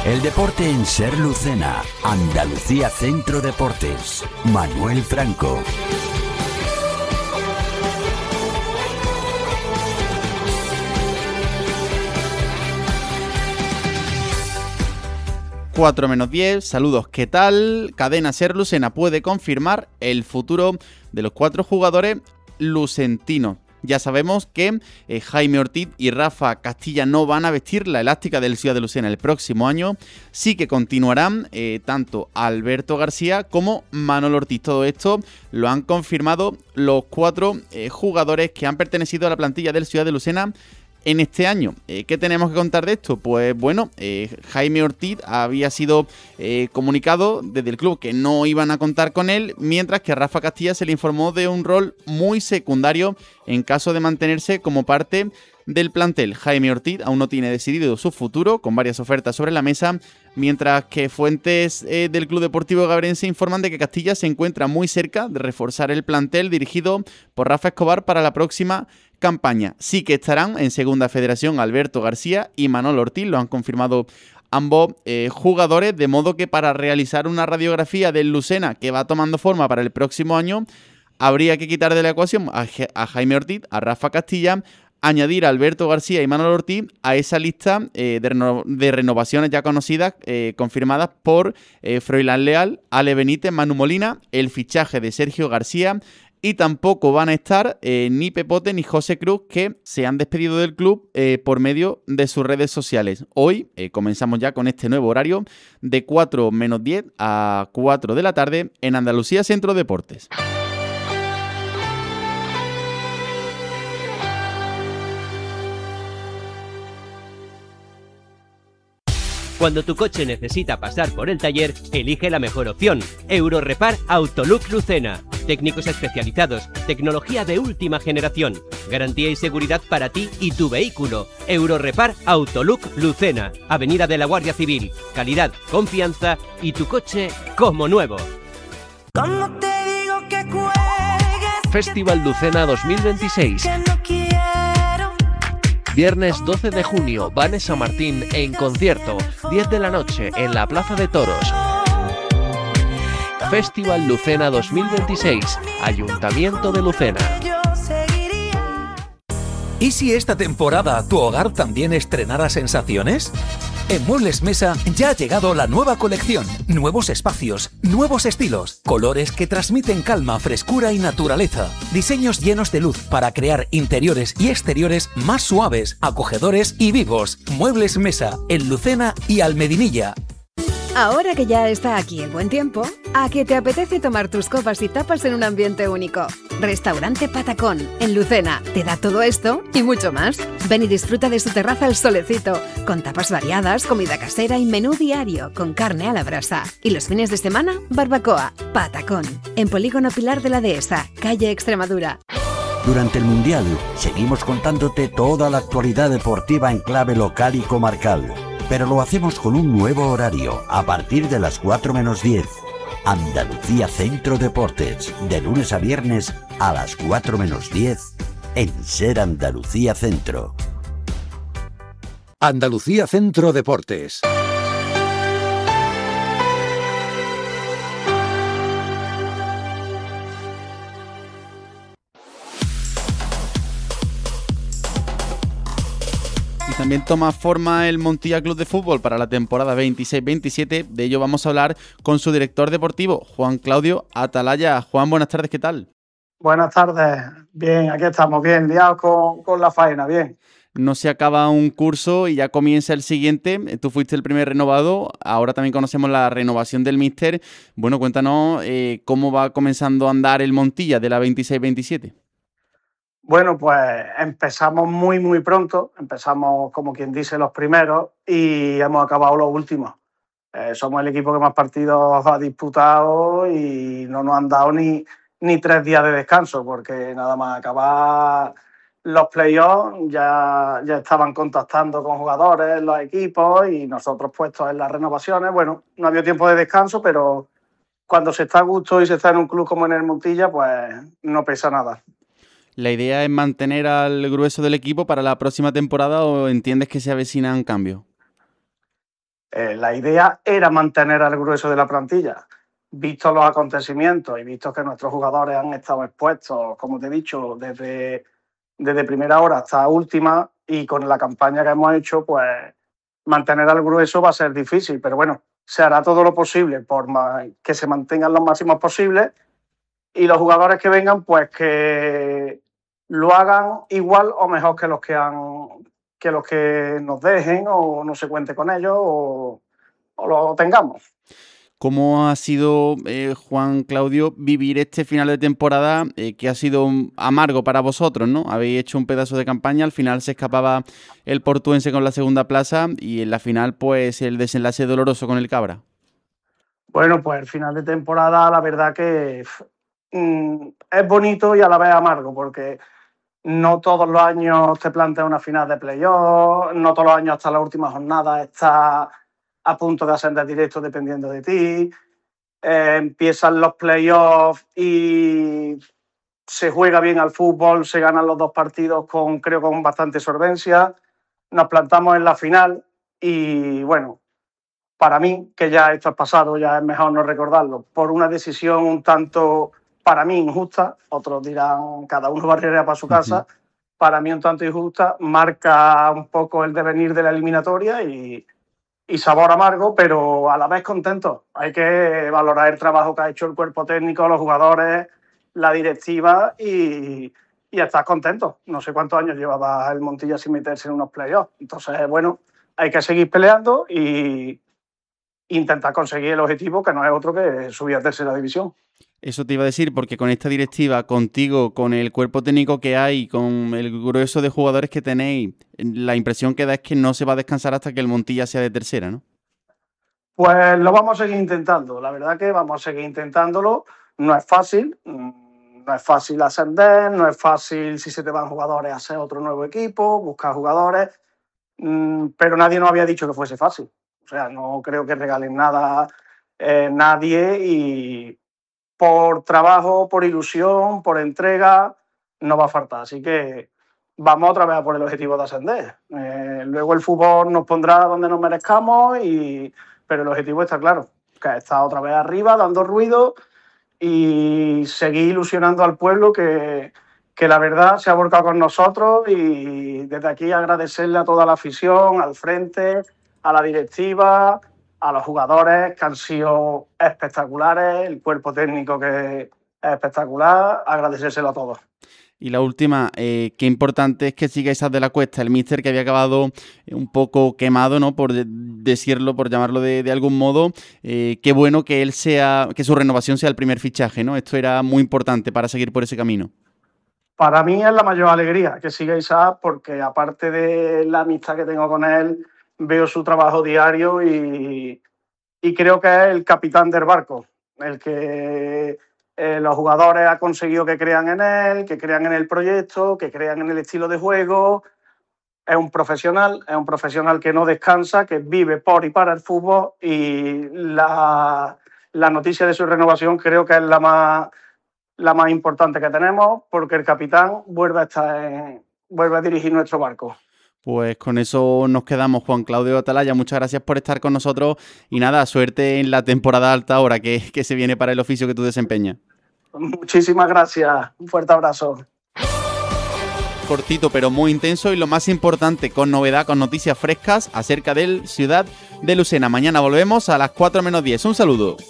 El deporte en Ser Lucena, Andalucía Centro Deportes. Manuel Franco. Cuatro menos 10, saludos, ¿qué tal? Cadena Ser Lucena puede confirmar el futuro de los 4 jugadores lucentinos. Ya sabemos que Jaime Ortiz y Rafa Castilla no van a vestir la elástica del Ciudad de Lucena el próximo año. Sí que continuarán tanto Alberto García como Manolo Ortiz. Todo esto lo han confirmado los 4 jugadores que han pertenecido a la plantilla del Ciudad de Lucena en este año. ¿Qué tenemos que contar de esto? Pues bueno, Jaime Ortiz había sido comunicado desde el club que no iban a contar con él, mientras que a Rafa Castilla se le informó de un rol muy secundario en caso de mantenerse como parte del plantel. Jaime Ortiz aún no tiene decidido su futuro, con varias ofertas sobre la mesa, mientras que fuentes del Club Deportivo Gabrense informan de que Castilla se encuentra muy cerca de reforzar el plantel dirigido por Rafa Escobar para la próxima campaña. Sí que estarán en Segunda Federación Alberto García y Manolo Ortiz, lo han confirmado ambos jugadores, de modo que para realizar una radiografía del Lucena que va tomando forma para el próximo año, habría que quitar de la ecuación a Jaime Ortiz, a Rafa Castilla, añadir a Alberto García y Manolo Ortiz a esa lista de renovaciones ya conocidas, confirmadas por Froilán Leal, Ale Benítez, Manu Molina, el fichaje de Sergio García. Y tampoco van a estar ni Pepote ni José Cruz, que se han despedido del club por medio de sus redes sociales. Hoy comenzamos ya con este nuevo horario de 4 menos 10 a 4 de la tarde en Andalucía Centro Deportes. Cuando tu coche necesita pasar por el taller, elige la mejor opción. Eurorepar Autolook Lucena. Técnicos especializados, tecnología de última generación, garantía y seguridad para ti y tu vehículo. Eurorepar Autolook Lucena. Avenida de la Guardia Civil. Calidad, confianza y tu coche como nuevo. ¿Cómo te digo que cuelgues? Festival Lucena 2026. Viernes 12 de junio, Vanessa Martín en concierto, 10 de la noche en la Plaza de Toros. Festival Lucena 2026, Ayuntamiento de Lucena. ¿Y si esta temporada tu hogar también estrenara sensaciones? En Muebles Mesa ya ha llegado la nueva colección. Nuevos espacios, nuevos estilos, colores que transmiten calma, frescura y naturaleza. Diseños llenos de luz para crear interiores y exteriores más suaves, acogedores y vivos. Muebles Mesa, en Lucena y Almedinilla. Ahora que ya está aquí el buen tiempo, ¿a que te apetece tomar tus copas y tapas en un ambiente único? Restaurante Patacón, en Lucena, te da todo esto y mucho más. Ven y disfruta de su terraza al solecito, con tapas variadas, comida casera y menú diario, con carne a la brasa. Y los fines de semana, barbacoa. Patacón, en Polígono Pilar de la Dehesa, calle Extremadura. Durante el Mundial, seguimos contándote toda la actualidad deportiva en clave local y comarcal. Pero lo hacemos con un nuevo horario, a partir de las 4 menos 10. Andalucía Centro Deportes, de lunes a viernes a las 4 menos 10, en Ser Andalucía Centro. Andalucía Centro Deportes. También toma forma el Montilla Club de Fútbol para la temporada 26-27. De ello vamos a hablar con su director deportivo, Juan Claudio Atalaya. Juan, buenas tardes, ¿qué tal? Buenas tardes. Bien, aquí estamos, bien, liados con la faena, bien. No se acaba un curso y ya comienza el siguiente. Tú fuiste el primer renovado, ahora también conocemos la renovación del míster. Bueno, cuéntanos cómo va comenzando a andar el Montilla de la 26-27. Bueno, pues empezamos muy pronto, empezamos como quien dice los primeros y hemos acabado los últimos. Somos el equipo que más partidos ha disputado y no nos han dado ni 3 días de descanso, porque nada más acabar los playoffs ya estaban contactando con jugadores, los equipos y nosotros puestos en las renovaciones. Bueno, no había tiempo de descanso, pero cuando se está a gusto y se está en un club como en el Montilla, pues no pesa nada. ¿La idea es mantener al grueso del equipo para la próxima temporada o entiendes que se avecinan cambios? La idea era mantener al grueso de la plantilla. Visto los acontecimientos y visto que nuestros jugadores han estado expuestos, como te he dicho, desde primera hora hasta última, y con la campaña que hemos hecho, pues mantener al grueso va a ser difícil, pero bueno, se hará todo lo posible por que se mantengan los máximos posibles, y los jugadores que vengan, pues que lo hagan igual o mejor que los que nos dejen o no se cuente con ellos o lo tengamos. ¿Cómo ha sido, Juan Claudio, vivir este final de temporada que ha sido amargo para vosotros, ¿no? Habéis hecho un pedazo de campaña, al final se escapaba el Portuense con la segunda plaza y en la final, pues, el desenlace doloroso con el Cabra. Bueno, pues el final de temporada, la verdad que es bonito y a la vez amargo, porque no todos los años te plantea una final de playoff, no todos los años hasta la última jornada está a punto de ascender directo dependiendo de ti. Empiezan los playoffs y se juega bien al fútbol, se ganan los 2 partidos con bastante solvencia. Nos plantamos en la final y bueno, para mí, que ya esto es pasado, ya es mejor no recordarlo, por una decisión un tanto, para mí, injusta, otros dirán cada uno barrerá para su casa, para mí un tanto injusta, marca un poco el devenir de la eliminatoria y sabor amargo, pero a la vez contento. Hay que valorar el trabajo que ha hecho el cuerpo técnico, los jugadores, la directiva y estar contento. No sé cuántos años llevaba el Montilla sin meterse en unos playoffs. Entonces, bueno, hay que seguir peleando y intentar conseguir el objetivo, que no es otro que subir a tercera división. Eso te iba a decir, porque con esta directiva, contigo, con el cuerpo técnico que hay, con el grueso de jugadores que tenéis, la impresión que da es que no se va a descansar hasta que el Montilla sea de tercera, ¿no? Pues lo vamos a seguir intentando. La verdad que vamos a seguir intentándolo. No es fácil ascender, no es fácil si se te van jugadores a hacer otro nuevo equipo, buscar jugadores, pero nadie nos había dicho que fuese fácil. O sea, no creo que regalen nada nadie y por trabajo, por ilusión, por entrega, no va a faltar. Así que vamos otra vez a por el objetivo de ascender. Luego el fútbol nos pondrá donde nos merezcamos, pero el objetivo está claro, que está otra vez arriba, dando ruido y seguir ilusionando al pueblo que la verdad se ha volcado con nosotros, y desde aquí agradecerle a toda la afición, al frente, a la directiva, a los jugadores que han sido espectaculares, el cuerpo técnico que es espectacular, agradecérselo a todos. Y la última, qué importante es que siga Isaac de la Cuesta, el míster que había acabado un poco quemado, ¿no? Por decirlo, por llamarlo de algún modo. Qué bueno que que su renovación sea el primer fichaje, ¿no? Esto era muy importante para seguir por ese camino. Para mí es la mayor alegría que siga Isaac, porque aparte de la amistad que tengo con él, veo su trabajo diario y creo que es el capitán del barco, el que los jugadores han conseguido que crean en él, que crean en el proyecto, que crean en el estilo de juego. Es un profesional que no descansa, que vive por y para el fútbol, y la noticia de su renovación creo que es la más importante que tenemos, porque el capitán vuelve a dirigir nuestro barco. Pues con eso nos quedamos, Juan Claudio Atalaya. Muchas gracias por estar con nosotros y nada, suerte en la temporada alta ahora que se viene para el oficio que tú desempeñas. Muchísimas gracias. Un fuerte abrazo. Cortito pero muy intenso y lo más importante, con novedad, con noticias frescas acerca del Ciudad de Lucena. Mañana volvemos a las 4 menos 10. Un saludo.